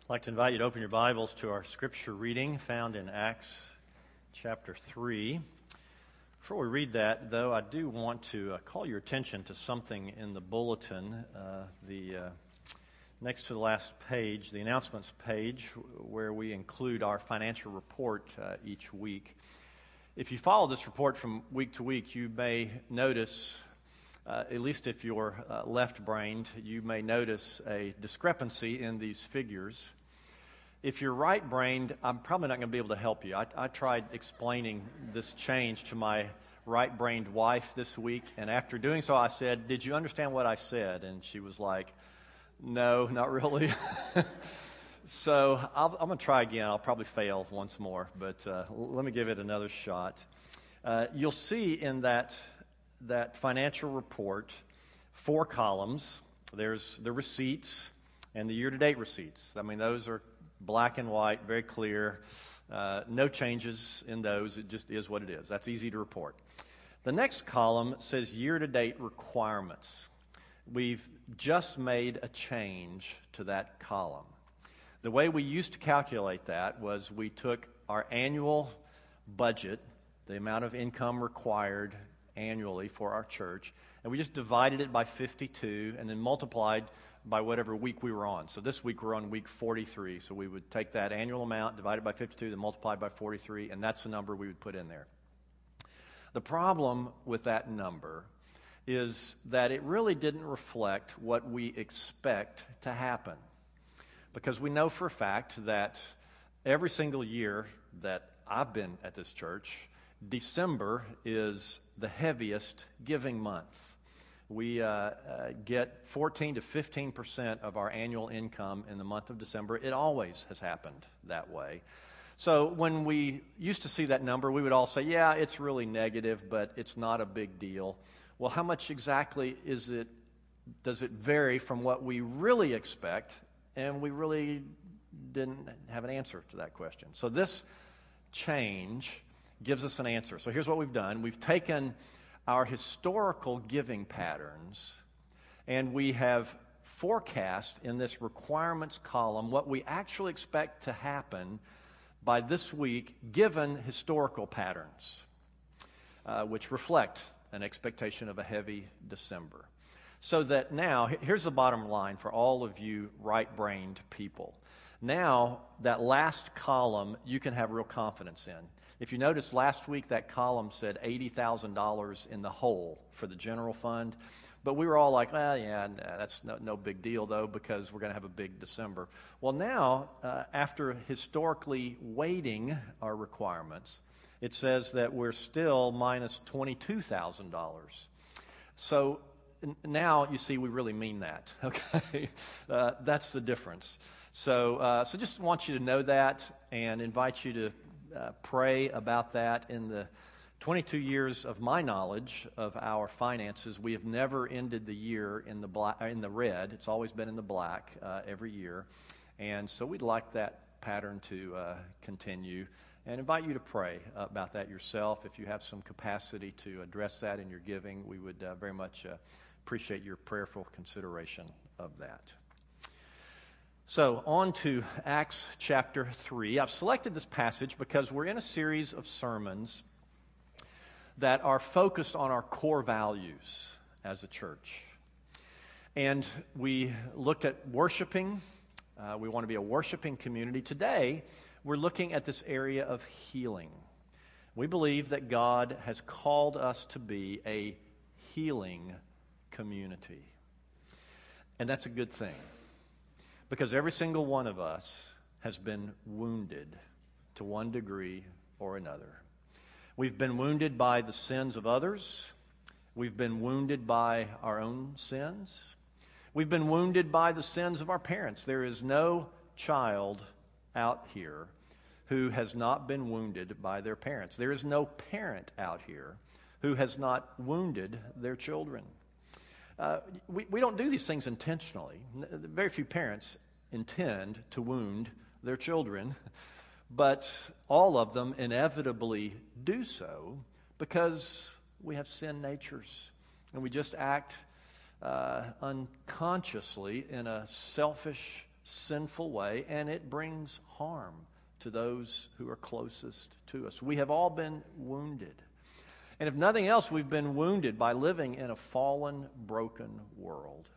I'd like to invite you to open your Bibles to our scripture reading found in Acts chapter 3. Before we read that, though, I do want to call your attention to something in the bulletin, next to the last page, the announcements page, where we include our financial report each week. If you follow this report from week to week, you may notice, at least if you're left-brained, you may notice a discrepancy in these figures. If you're right-brained, I'm probably not going to be able to help you. I tried explaining this change to my right-brained wife this week, and after doing so, I said, "Did you understand what I said?" And she was like, "No, not really." So I'm going to try again. I'll probably fail once more, but let me give it another shot. You'll see in that financial report 4 columns. There's the receipts and the year-to-date receipts. I mean, those are black and white, very clear. No changes in those. It just is what it is. That's easy to report. The next column says year-to-date requirements. We've just made a change to that column. The way we used to calculate that was we took our annual budget, the amount of income required annually for our church, and we just divided it by 52 and then multiplied by whatever week we were on. So this week we're on week 43, so we would take that annual amount, divide it by 52, then multiply by 43, and that's the number we would put in there. The problem with that number is that it really didn't reflect what we expect to happen, because we know for a fact that every single year that I've been at this church, December is the heaviest giving month. We get 14 to 15% of our annual income in the month of December. It always has happened that way. So when we used to see that number, we would all say, yeah, it's really negative, but it's not a big deal. Well, how much exactly does it vary from what we really expect? And we really didn't have an answer to that question. So this change gives us an answer. So here's what we've done. We've taken our historical giving patterns, and we have forecast in this requirements column what we actually expect to happen by this week given historical patterns, which reflect an expectation of a heavy December. So that now, here's the bottom line for all of you right-brained people. Now, that last column you can have real confidence in. If you notice, last week that column said $80,000 in the hole for the general fund. But we were all like, well, yeah, that's no big deal, though, because we're going to have a big December. Well, now, after historically weighting our requirements, it says that we're still minus $22,000. So now, you see, we really mean that, okay? That's the difference. So just want you to know that and invite you to pray about that. In the 22 years of my knowledge of our finances, we have never ended the year in the red. It's always been in the black every year. And so we'd like that pattern to continue, and invite you to pray about that yourself. If you have some capacity to address that in your giving, we would very much appreciate your prayerful consideration of that. So, on to Acts chapter 3. I've selected this passage because we're in a series of sermons that are focused on our core values as a church. And we looked at worshiping. We want to be a worshiping community. Today, we're looking at this area of healing. We believe that God has called us to be a healing community. And that's a good thing, because every single one of us has been wounded to one degree or another. We've been wounded by the sins of others. We've been wounded by our own sins. We've been wounded by the sins of our parents. There is no child out here who has not been wounded by their parents. There is no parent out here who has not wounded their children. We don't do these things intentionally. Very few parents intend to wound their children, but all of them inevitably do so because we have sin natures, and we just act unconsciously in a selfish, sinful way, and it brings harm to those who are closest to us. We have all been wounded. And if nothing else, we've been wounded by living in a fallen, broken world.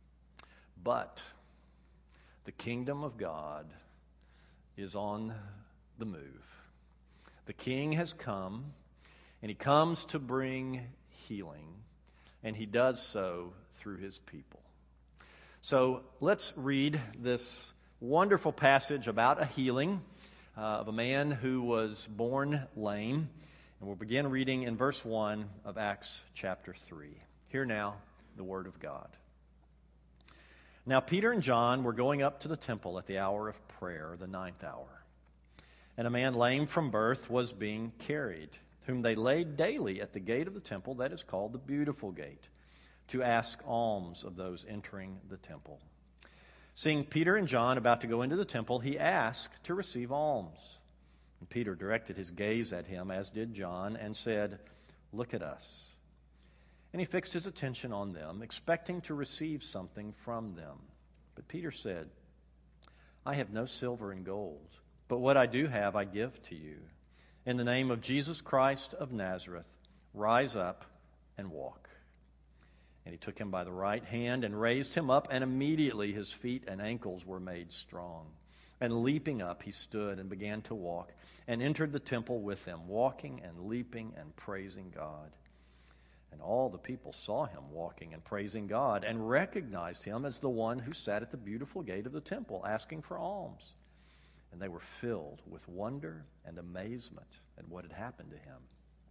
But the kingdom of God is on the move. The King has come, and he comes to bring healing, and he does so through his people. So let's read this wonderful passage about a healing of a man who was born lame. And we'll begin reading in verse 1 of Acts chapter 3. Hear now the word of God. Now Peter and John were going up to the temple at the hour of prayer, the 9th hour. And a man lame from birth was being carried, whom they laid daily at the gate of the temple that is called the Beautiful Gate, to ask alms of those entering the temple. Seeing Peter and John about to go into the temple, he asked to receive alms. And Peter directed his gaze at him, as did John, and said, "Look at us." And he fixed his attention on them, expecting to receive something from them. But Peter said, "I have no silver and gold, but what I do have I give to you. In the name of Jesus Christ of Nazareth, rise up and walk." And he took him by the right hand and raised him up, and immediately his feet and ankles were made strong. And leaping up, he stood and began to walk, and entered the temple with them, walking and leaping and praising God. And all the people saw him walking and praising God, and recognized him as the one who sat at the beautiful gate of the temple, asking for alms. And they were filled with wonder and amazement at what had happened to him.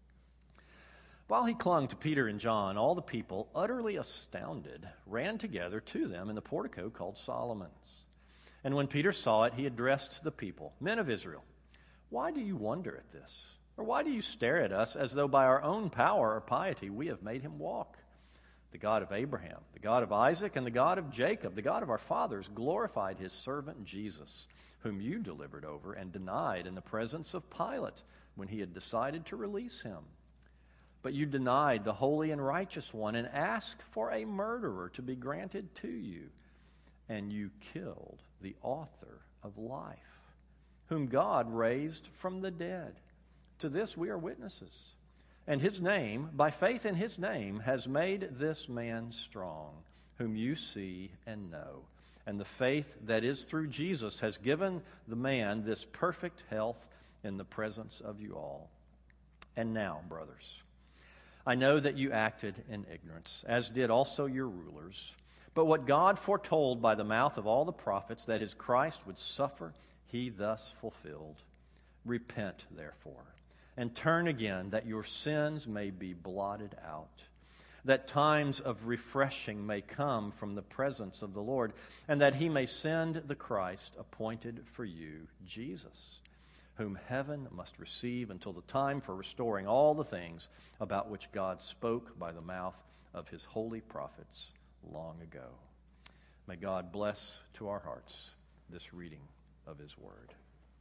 While he clung to Peter and John, all the people, utterly astounded, ran together to them in the portico called Solomon's. And when Peter saw it, he addressed the people, "Men of Israel, why do you wonder at this? Or why do you stare at us as though by our own power or piety we have made him walk? The God of Abraham, the God of Isaac, and the God of Jacob, the God of our fathers, glorified his servant Jesus, whom you delivered over and denied in the presence of Pilate when he had decided to release him. But you denied the holy and righteous one and asked for a murderer to be granted to you. And you killed the author of life, whom God raised from the dead. To this we are witnesses. And his name, by faith in his name, has made this man strong, whom you see and know. And the faith that is through Jesus has given the man this perfect health in the presence of you all. And now, brothers, I know that you acted in ignorance, as did also your rulers. But what God foretold by the mouth of all the prophets, that his Christ would suffer, he thus fulfilled. Repent, therefore, and turn again, that your sins may be blotted out, that times of refreshing may come from the presence of the Lord, and that he may send the Christ appointed for you, Jesus, whom heaven must receive until the time for restoring all the things about which God spoke by the mouth of his holy prophets long ago. May God bless to our hearts this reading of his word.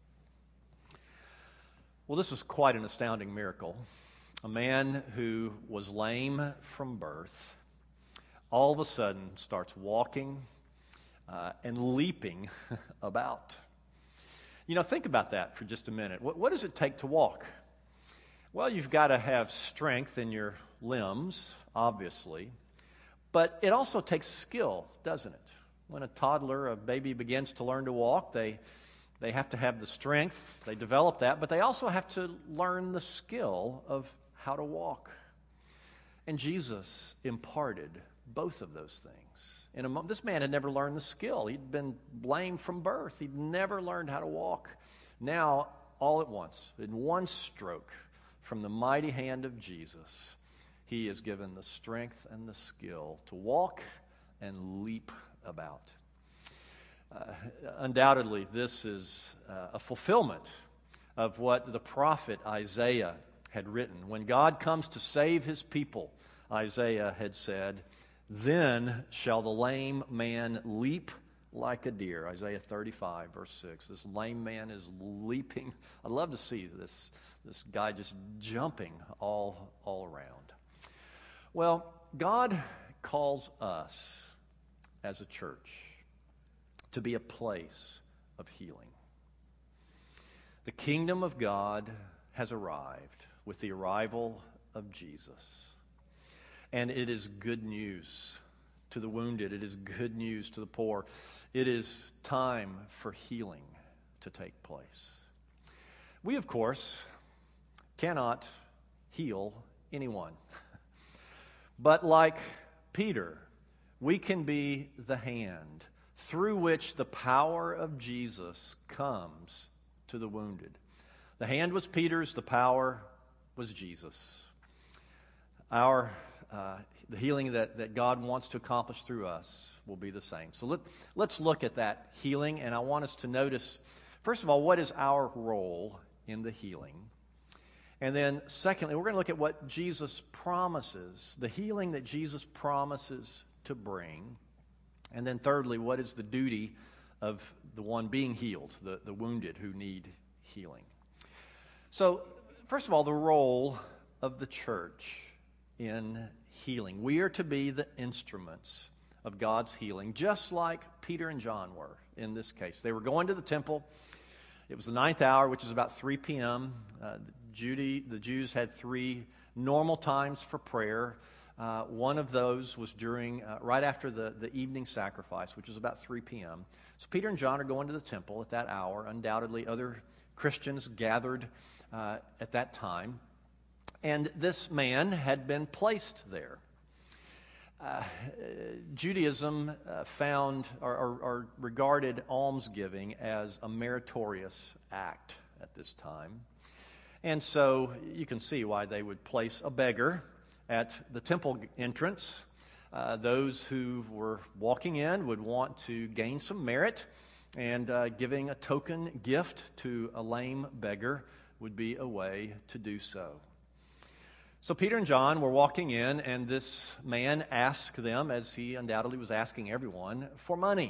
Well, this was quite an astounding miracle. A man who was lame from birth all of a sudden starts walking and leaping about. You know, think about that for just a minute. What does it take to walk? Well, you've got to have strength in your limbs, obviously. But it also takes skill, doesn't it? When a toddler, a baby begins to learn to walk, they have to have the strength, they develop that, but they also have to learn the skill of how to walk. And Jesus imparted both of those things. This man had never learned the skill. He'd been lame from birth. He'd never learned how to walk. Now, all at once, in one stroke from the mighty hand of Jesus, he is given the strength and the skill to walk and leap about. Undoubtedly, this is a fulfillment of what the prophet Isaiah had written. When God comes to save his people, Isaiah had said, "Then shall the lame man leap like a deer." Isaiah 35, verse 6. This lame man is leaping. I'd love to see this guy just jumping all around. Well, God calls us as a church to be a place of healing. The kingdom of God has arrived with the arrival of Jesus. And it is good news to the wounded. It is good news to the poor. It is time for healing to take place. We, of course, cannot heal anyone. But like Peter, we can be the hand through which the power of Jesus comes to the wounded. The hand was Peter's, the power was Jesus. The healing that God wants to accomplish through us will be the same. So let's look at that healing, and I want us to notice, first of all, what is our role in the healing? And then secondly, we're going to look at what Jesus promises, the healing that Jesus promises to bring. And then thirdly, what is the duty of the one being healed, the wounded who need healing? So, first of all, the role of the church in healing. We are to be the instruments of God's healing, just like Peter and John were in this case. They were going to the temple. It was the 9th hour, which is about 3 p.m. The Jews had 3 normal times for prayer. One of those was during right after the evening sacrifice, which is about 3 p.m. So Peter and John are going to the temple at that hour. Undoubtedly, other Christians gathered at that time. And this man had been placed there. Judaism found or regarded almsgiving as a meritorious act at this time. And so you can see why they would place a beggar at the temple entrance. Those who were walking in would want to gain some merit, and giving a token gift to a lame beggar would be a way to do so. So Peter and John were walking in, and this man asked them, as he undoubtedly was asking everyone, for money.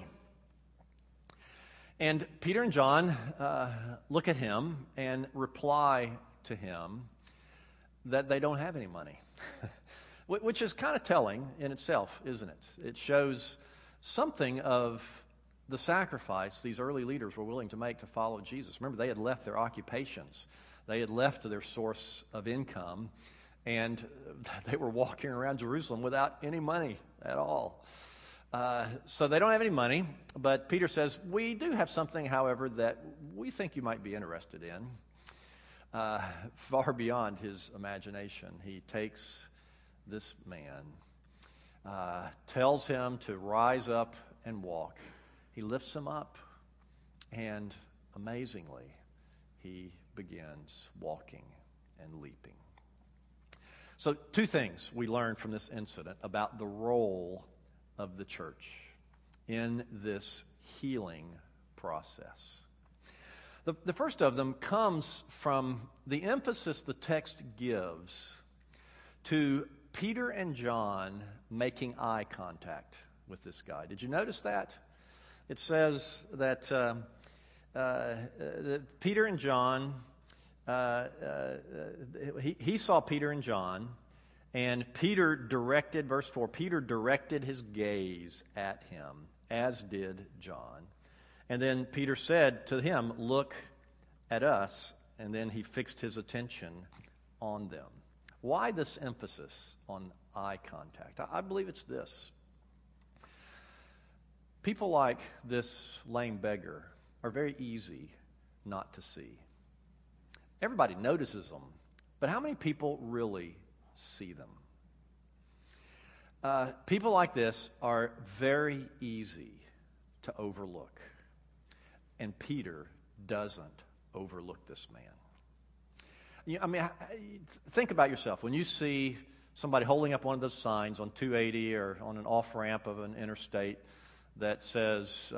And Peter and John look at him and reply to him that they don't have any money, which is kind of telling in itself, isn't it? It shows something of the sacrifice these early leaders were willing to make to follow Jesus. Remember, they had left their occupations. They had left their source of income, and they were walking around Jerusalem without any money at all. So they don't have any money, but Peter says, we do have something, however, that we think you might be interested in. Far beyond his imagination, he takes this man, tells him to rise up and walk. He lifts him up, and amazingly, he begins walking and leaping. So 2 things we learned from this incident about the role of the church in this healing process. The first of them comes from the emphasis the text gives to Peter and John making eye contact with this guy. Did you notice that? It says that Peter and John, he saw Peter and John, and Peter directed, verse 4, Peter directed his gaze at him, as did John. And then Peter said to him, look at us, and then he fixed his attention on them. Why this emphasis on eye contact? I believe it's this. People like this lame beggar are very easy not to see. Everybody notices them, but how many people really see them? People like this are very easy to overlook, and Peter doesn't overlook this man. Think about yourself. When you see somebody holding up one of those signs on 280 or on an off-ramp of an interstate that says,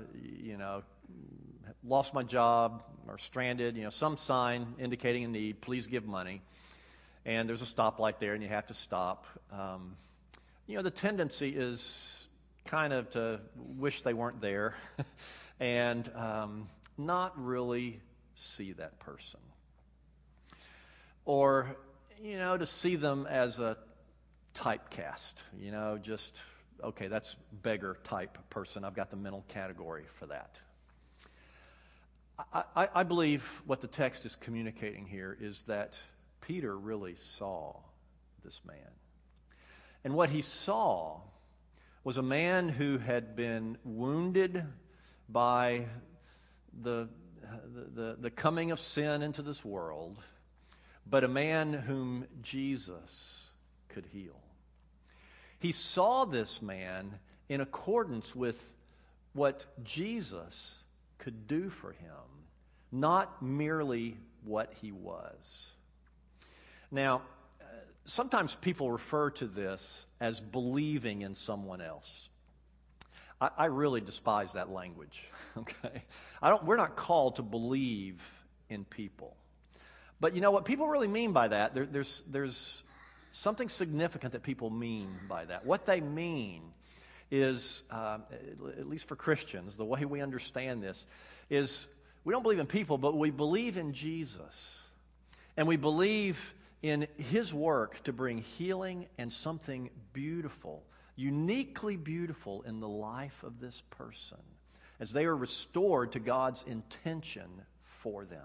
lost my job or stranded, some sign indicating a need, please give money, and there's a stoplight there and you have to stop. The tendency is kind of to wish they weren't there and not really see that person. Or, to see them as a typecast, just okay, that's beggar type person. I've got the mental category for that. I believe what the text is communicating here is that Peter really saw this man. And what he saw was a man who had been wounded by the coming of sin into this world, but a man whom Jesus could heal. He saw this man in accordance with what Jesus could do for him, not merely what he was. Now, sometimes people refer to this as believing in someone else. I really despise that language, okay? We're not called to believe in people. But you know what people really mean by that? There's something significant that people mean by that. What they mean is, at least for Christians, the way we understand this is we don't believe in people, but we believe in Jesus. And we believe in his work to bring healing and something beautiful, uniquely beautiful in the life of this person as they are restored to God's intention for them.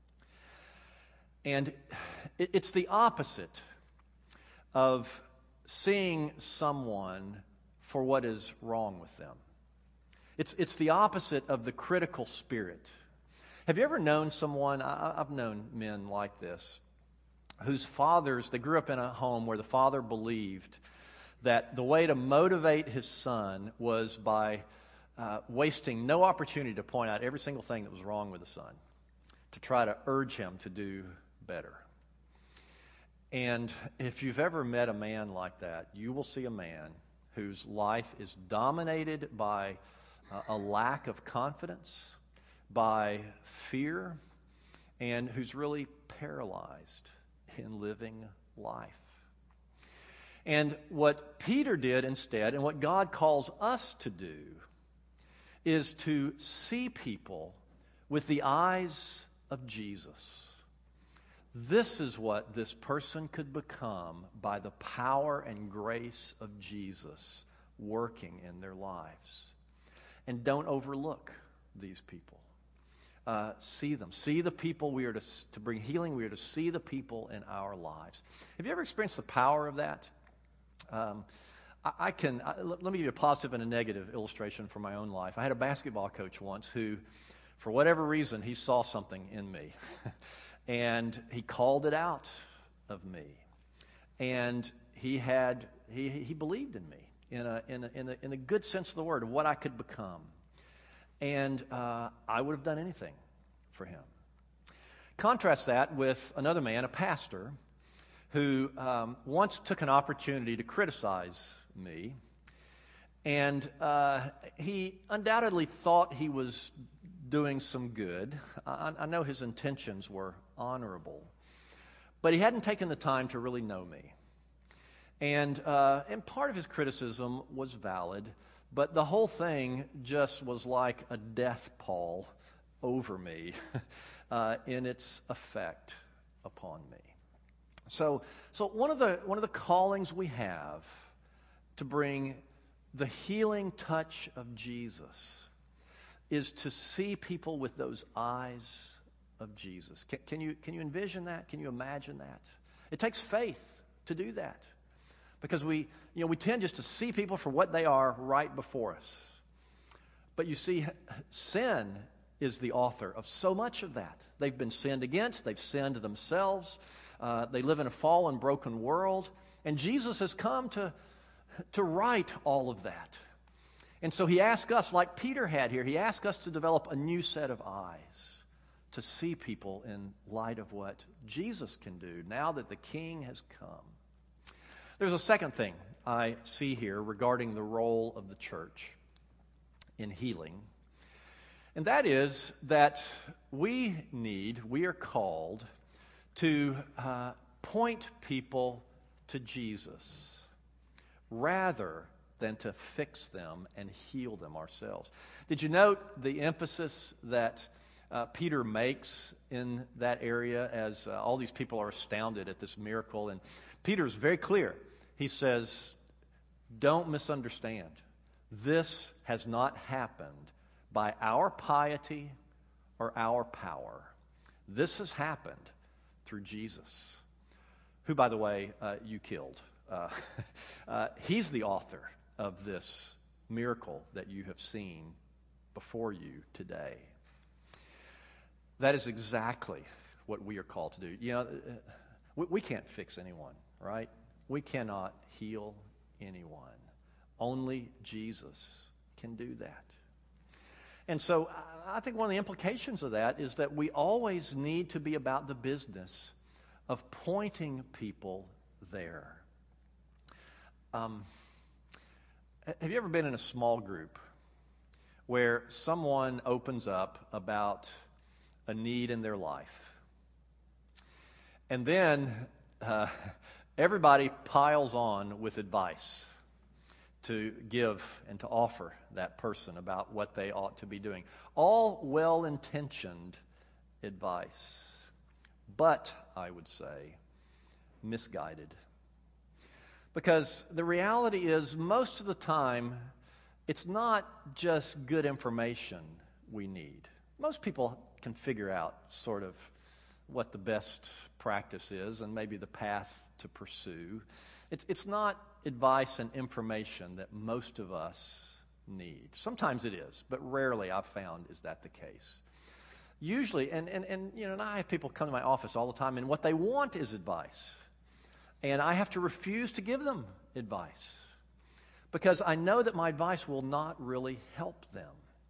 And it's the opposite of seeing someone for what is wrong with them. It's the opposite of the critical spirit. Have you ever known someone, I've known men like this, whose fathers, they grew up in a home where the father believed that the way to motivate his son was by wasting no opportunity to point out every single thing that was wrong with the son, to try to urge him to do better. And if you've ever met a man like that, you will see a man whose life is dominated by a lack of confidence, by fear, and who's really paralyzed in living life. And what Peter did instead, and what God calls us to do, is to see people with the eyes of Jesus. This is what this person could become by the power and grace of Jesus working in their lives. And don't overlook these people. See them. See the people we are to bring healing. We are to see the people in our lives. Have you ever experienced the power of that? Let me give you a positive and a negative illustration from my own life. I had a basketball coach once who, for whatever reason, he saw something in me. And he called it out of me. And he believed in me in a good sense of the word, of what I could become. And I would have done anything for him. Contrast that with another man, a pastor, who once took an opportunity to criticize me. And he undoubtedly thought he was doing some good. I know his intentions were honorable. But he hadn't taken the time to really know me. And part of his criticism was valid. But the whole thing just was like a death pall over me in its effect upon me. So one of the callings we have to bring the healing touch of Jesus is to see people with those eyes of Jesus. Can you envision that? Can you imagine that? It takes faith to do that. Because we tend just to see people for what they are right before us. But you see, sin is the author of so much of that. They've been sinned against. They've sinned themselves. They live in a fallen, broken world. And Jesus has come to right all of that. And so he asked us, like Peter had here, he asked us to develop a new set of eyes to see people in light of what Jesus can do now that the King has come. There's a second thing I see here regarding the role of the church in healing, and that is that we are called to point people to Jesus rather than to fix them and heal them ourselves. Did you note the emphasis that Peter makes in that area as all these people are astounded at this miracle? And Peter's very clear. He says, Don't misunderstand. This has not happened by our piety or our power. This has happened through Jesus, who, by the way, you killed. He's the author of this miracle that you have seen before you today. That is exactly what we are called to do. You know, we can't fix anyone, right? We cannot heal anyone. Only Jesus can do that. And so I think one of the implications of that is that we always need to be about the business of pointing people there. Have you ever been in a small group where someone opens up about a need in their life, and then everybody piles on with advice to give and to offer that person about what they ought to be doing? All well-intentioned advice, but, I would say, misguided. Because the reality is, most of the time, it's not just good information we need. Most people can figure out sort of what the best practice is and maybe the path to pursue. It's not advice and information that most of us need. Sometimes it is, but rarely I've found is that the case. Usually, and you know, and I have people come to my office all the time, and what they want is advice. And I have to refuse to give them advice because I know that my advice will not really help them.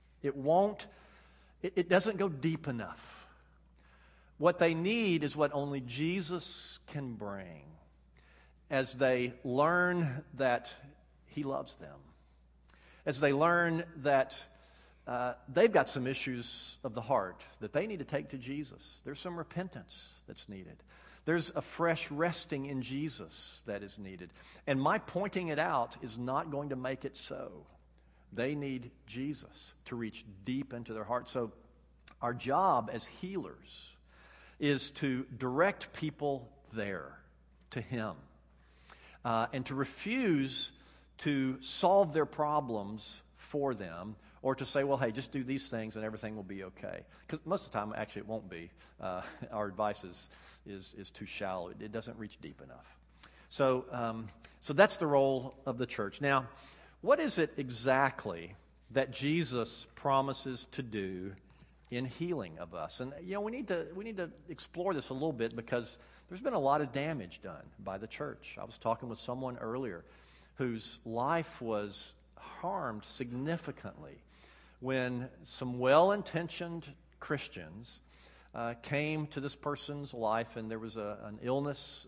It doesn't go deep enough. What they need is what only Jesus can bring as they learn that He loves them, as they learn that they've got some issues of the heart that they need to take to Jesus. There's some repentance that's needed. There's a fresh resting in Jesus that is needed. And my pointing it out is not going to make it so. They need Jesus to reach deep into their heart. So our job as healers is to direct people there to Him and to refuse to solve their problems for them, or to say, well, hey, just do these things and everything will be okay. Because most of the time, actually, it won't be. Our advice is too shallow. It doesn't reach deep enough. So that's the role of the church. Now, what is it exactly that Jesus promises to do in healing of us? And you know, we need to explore this a little bit because there's been a lot of damage done by the church. I was talking with someone earlier whose life was harmed significantly when some well-intentioned Christians came to this person's life, and there was an illness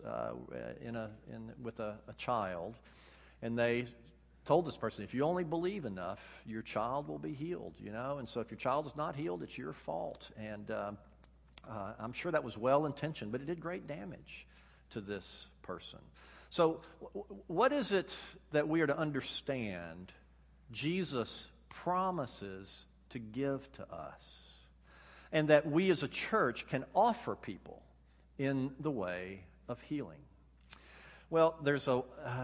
with a child, and they told this person, if you only believe enough, your child will be healed, you know, and so if your child is not healed, it's your fault. And I'm sure that was well-intentioned, but it did great damage to this person. So what is it that we are to understand Jesus promises to give to us, and that we as a church can offer people in the way of healing? Well, there's a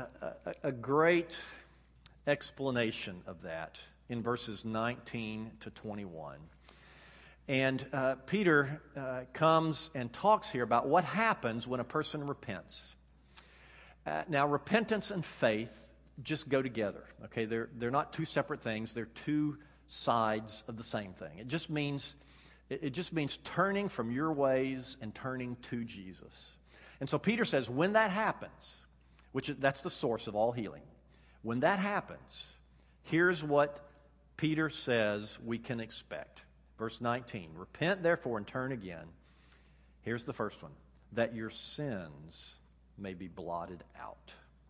great explanation of that in verses 19 to 21. And Peter comes and talks here about what happens when a person repents. Now, repentance and faith just go together, okay? They're not two separate things. They're two sides of the same thing. It just means turning from your ways and turning to Jesus. And so Peter says, when that happens, that's the source of all healing, when that happens, here's what Peter says we can expect. Verse 19, repent therefore and turn again. Here's the first one, that your sins may be blotted out.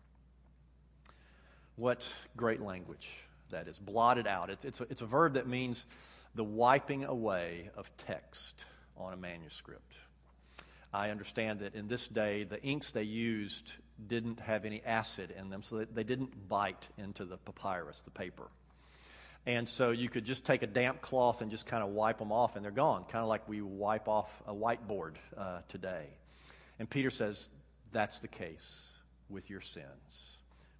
What great language that is, blotted out. It's a verb that means the wiping away of text on a manuscript. I understand that in this day, the inks they used didn't have any acid in them, so they didn't bite into the papyrus, the paper. And so you could just take a damp cloth and just kind of wipe them off, and they're gone, kind of like we wipe off a whiteboard today. And Peter says, that's the case with your sins.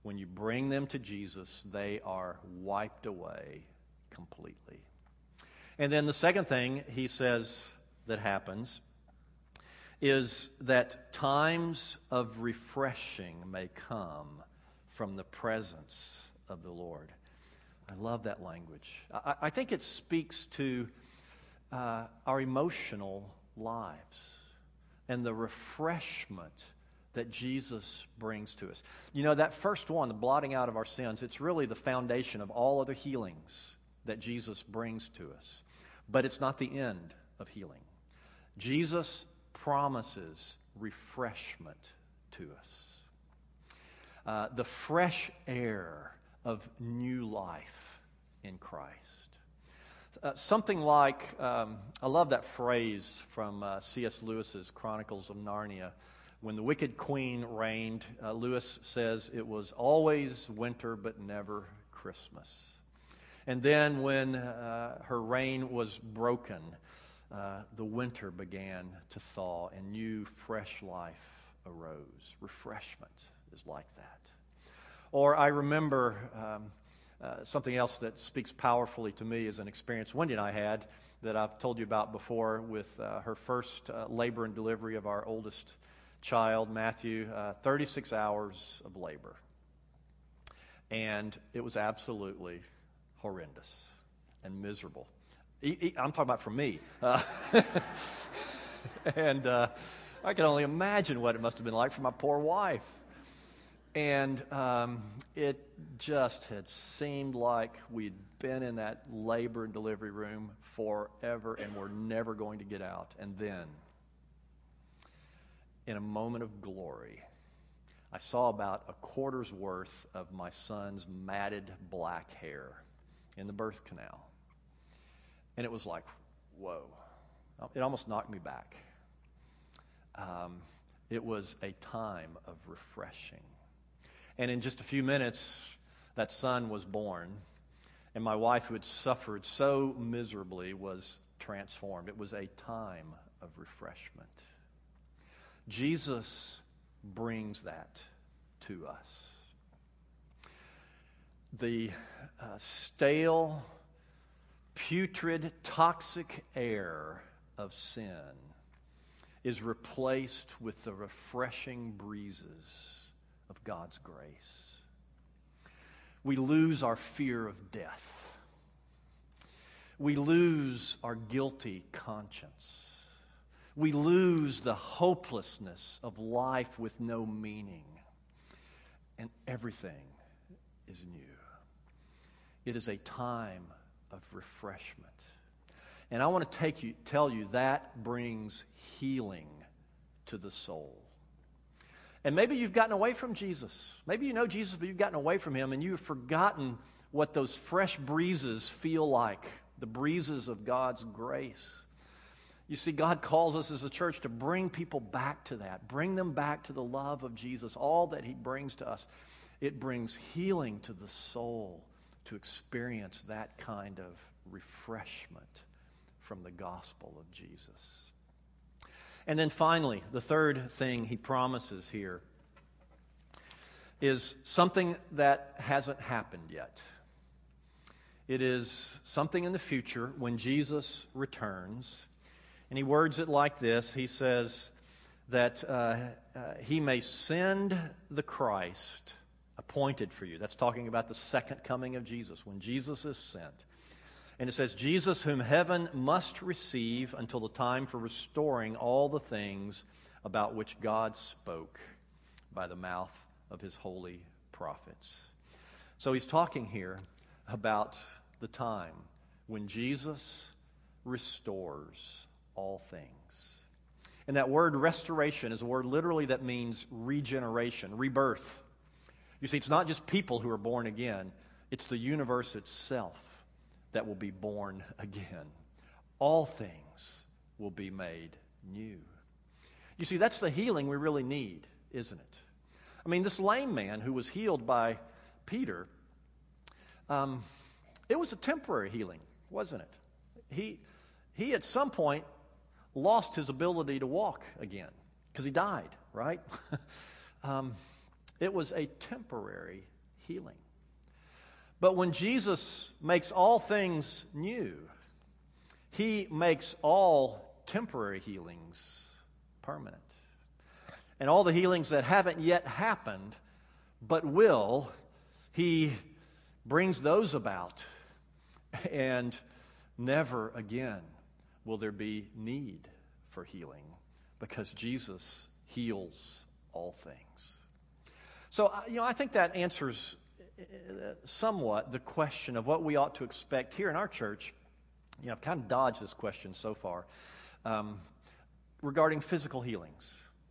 when you bring them to Jesus, they are wiped away completely. And then the second thing he says that happens is that times of refreshing may come from the presence of the Lord. I love that language. I think it speaks to our emotional lives and the refreshment that Jesus brings to us. You know, that first one, the blotting out of our sins, it's really the foundation of all other healings that Jesus brings to us. But it's not the end of healing. Jesus promises refreshment to us. The fresh air of new life in Christ. Something like, I love that phrase from C.S. Lewis's Chronicles of Narnia. When the wicked queen reigned, Lewis says it was always winter but never Christmas. And then when her reign was broken, the winter began to thaw and new fresh life arose. Refreshment is like that. Or I remember something else that speaks powerfully to me is an experience Wendy and I had that I've told you about before with her first labor and delivery of our oldest child, Matthew, 36 hours of labor. And it was absolutely horrendous and miserable. I'm talking about for me. And I can only imagine what it must have been like for my poor wife. And it just had seemed like we'd been in that labor and delivery room forever and we're never going to get out. And then, in a moment of glory, I saw about a quarter's worth of my son's matted black hair in the birth canal. And it was like, whoa. It almost knocked me back. It was a time of refreshing. And in just a few minutes, that son was born. And my wife, who had suffered so miserably, was transformed. It was a time of refreshment. Jesus brings that to us. The stale, putrid, toxic air of sin is replaced with the refreshing breezes of God's grace. We lose our fear of death. We lose our guilty conscience. We lose the hopelessness of life with no meaning. And everything is new. It is a time of refreshment. And I want to tell you that brings healing to the soul. And maybe you've gotten away from Jesus. Maybe you know Jesus, but you've gotten away from him and you've forgotten what those fresh breezes feel like, the breezes of God's grace. You see, God calls us as a church to bring people back to that, bring them back to the love of Jesus, all that he brings to us. It brings healing to the soul to experience that kind of refreshment from the gospel of Jesus. And then finally, the third thing he promises here is something that hasn't happened yet. It is something in the future when Jesus returns. And he words it like this. He says that he may send the Christ appointed for you. That's talking about the second coming of Jesus, when Jesus is sent. And it says, Jesus whom heaven must receive until the time for restoring all the things about which God spoke by the mouth of his holy prophets. So he's talking here about the time when Jesus restores all things. And that word restoration is a word literally that means regeneration, rebirth. You see, it's not just people who are born again, it's the universe itself that will be born again. All things will be made new. You see, that's the healing we really need, isn't it? I mean, this lame man who was healed by Peter, it was a temporary healing, wasn't it? He at some point lost his ability to walk again because he died, right? It was a temporary healing. But when Jesus makes all things new, he makes all temporary healings permanent. And all the healings that haven't yet happened but will, he brings those about. And never again will there be need for healing because Jesus heals all things. So, I think that answers somewhat the question of what we ought to expect here in our church. I've kind of dodged this question so far regarding physical healings.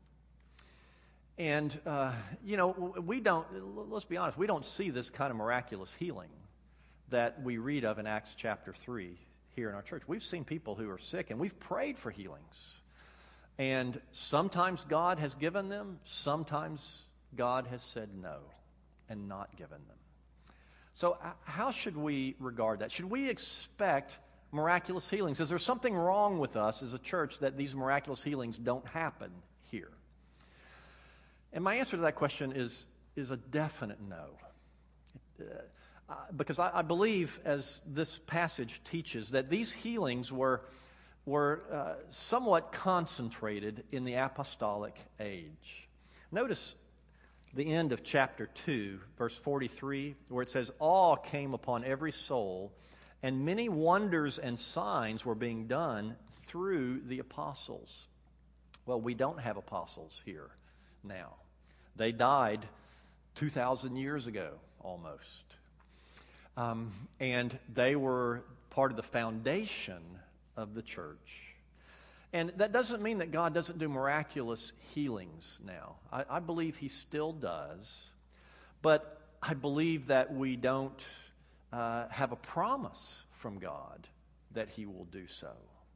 And, we don't, let's be honest, we don't see this kind of miraculous healing that we read of in Acts chapter 3 here in our church. We've seen people who are sick, and we've prayed for healings. And sometimes God has given them, sometimes God has said no and not given them. So how should we regard that? Should we expect miraculous healings? Is there something wrong with us as a church that these miraculous healings don't happen here? And my answer to that question is a definite no. Because I believe, as this passage teaches, that these healings were somewhat concentrated in the apostolic age. Notice the end of chapter 2, verse 43, where it says, "Awe came upon every soul, and many wonders and signs were being done through the apostles." Well, we don't have apostles here now. They died 2,000 years ago, almost. And they were part of the foundation of the church. And that doesn't mean that God doesn't do miraculous healings now. I believe he still does. But I believe that we don't have a promise from God that he will do so.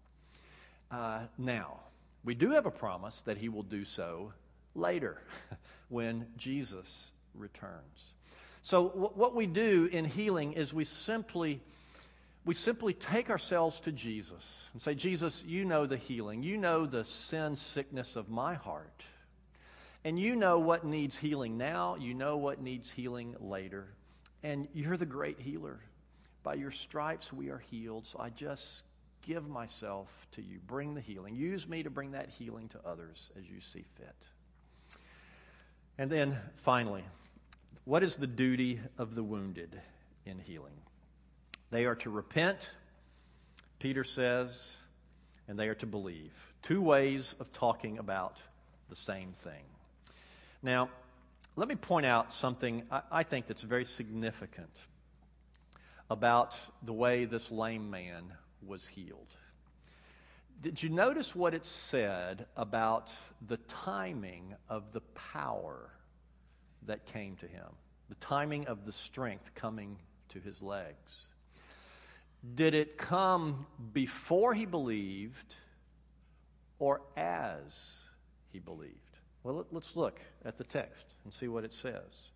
Now, we do have a promise that he will do so later when Jesus returns. So what we do in healing is we simply take ourselves to Jesus and say, "Jesus, you know the healing. You know the sin sickness of my heart. And you know what needs healing now. You know what needs healing later. And you're the great healer. By your stripes we are healed. So I just give myself to you. Bring the healing. Use me to bring that healing to others as you see fit." And then finally, what is the duty of the wounded in healing? They are to repent, Peter says, and they are to believe. Two ways of talking about the same thing. Now, let me point out something I think that's very significant about the way this lame man was healed. Did you notice what it said about the timing of the power that came to him? The timing of the strength coming to his legs. Did it come before he believed or as he believed? Well, let's look at the text and see what it says.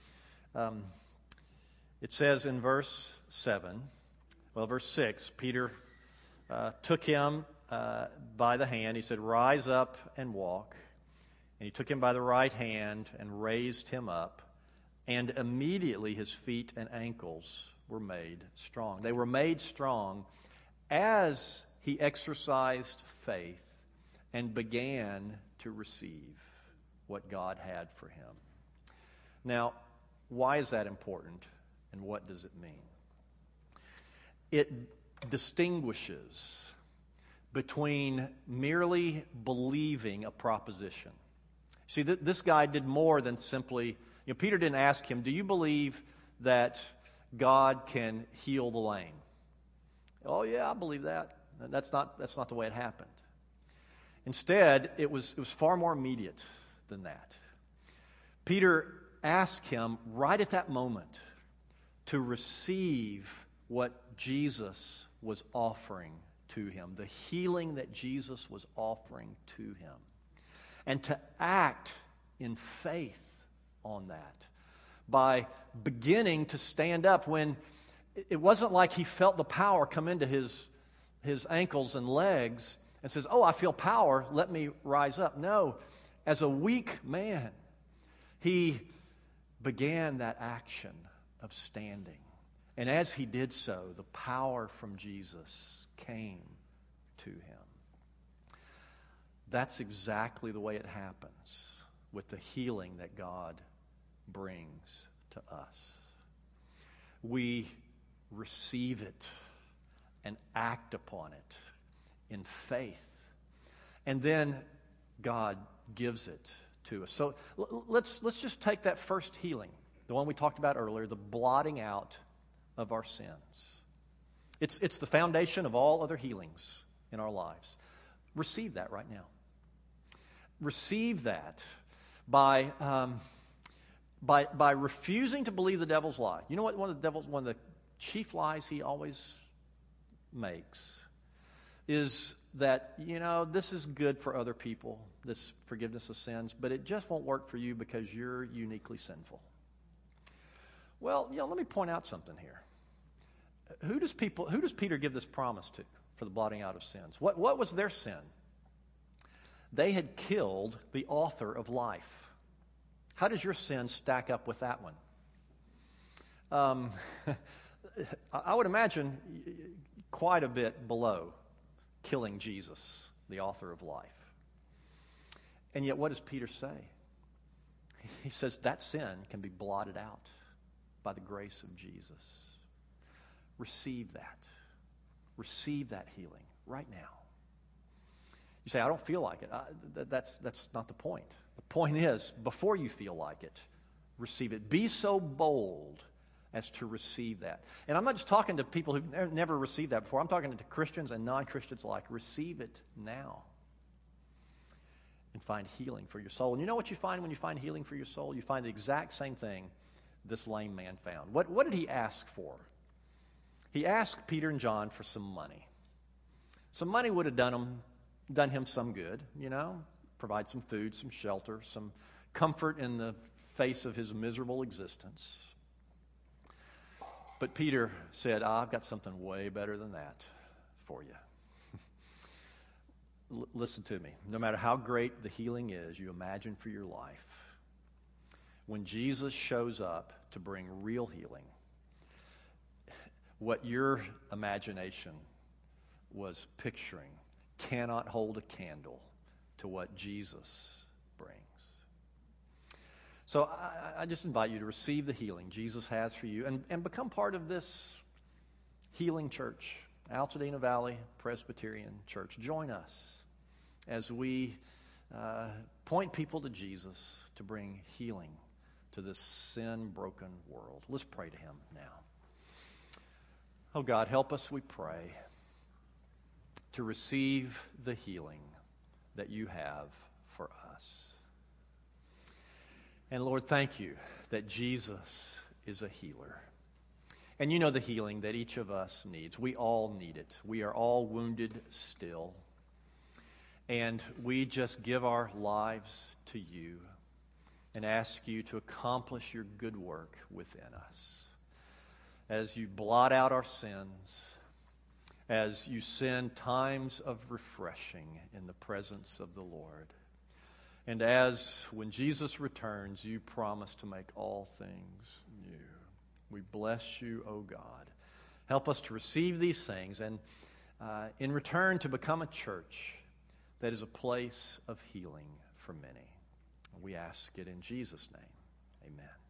It says in verse 6, Peter took him by the hand. He said, "Rise up and walk." And he took him by the right hand and raised him up. And immediately his feet and ankles were made strong. They were made strong as he exercised faith and began to receive what God had for him. Now, why is that important, and what does it mean? It distinguishes between merely believing a proposition. See, this guy did more than simply, Peter didn't ask him, "Do you believe that God can heal the lame?" "Oh yeah, I believe that." That's not the way it happened. Instead, it was far more immediate than that. Peter asked him right at that moment to receive what Jesus was offering to him, the healing that Jesus was offering to him, and to act in faith on that by beginning to stand up when it wasn't like he felt the power come into his ankles and legs and says, "Oh, I feel power, let me rise up." No, as a weak man, he began that action of standing. And as he did so, the power from Jesus came to him. That's exactly the way it happens with the healing that God brings to us. We receive it and act upon it in faith. And then God gives it to us. So let's just take that first healing, the one we talked about earlier, the blotting out of our sins. It's the foundation of all other healings in our lives. Receive that right now. Receive that by refusing to believe the devil's lie. You know what one of the chief lies he always makes is that, this is good for other people, this forgiveness of sins, but it just won't work for you because you're uniquely sinful. Well, let me point out something here. Who does Peter give this promise to for the blotting out of sins? What was their sin? They had killed the author of life. How does your sin stack up with that one? I would imagine quite a bit below killing Jesus, the author of life. And yet, what does Peter say? He says that sin can be blotted out by the grace of Jesus. Receive that. Receive that healing right now. You say, I don't feel like it. That's not the point. The point is, before you feel like it, receive it. Be so bold as to receive that. And I'm not just talking to people who've never received that before. I'm talking to Christians and non-Christians alike. Receive it now and find healing for your soul. And you know what you find when you find healing for your soul? You find the exact same thing this lame man found. What did he ask for? He asked Peter and John for some money. Some money would have done him some good, provide some food, some shelter, some comfort in the face of his miserable existence. But Peter said, I've got something way better than that for you. Listen to me. No matter how great the healing is you imagine for your life, when Jesus shows up to bring real healing, what your imagination was picturing cannot hold a candle to what Jesus brings. So I just invite you to receive the healing Jesus has for you and become part of this healing church, Altadena Valley Presbyterian Church. Join us as we point people to Jesus to bring healing to this sin-broken world. Let's pray to him now. Oh God, help us, we pray, to receive the healing that you have for us. And Lord, thank you that Jesus is a healer. And you know the healing that each of us needs. We all need it. We are all wounded still. And we just give our lives to you and ask you to accomplish your good work within us. As you blot out our sins, as you send times of refreshing in the presence of the Lord, and as when Jesus returns, you promise to make all things new. We bless you, O God. Help us to receive these things and in return to become a church that is a place of healing for many. We ask it in Jesus' name. Amen.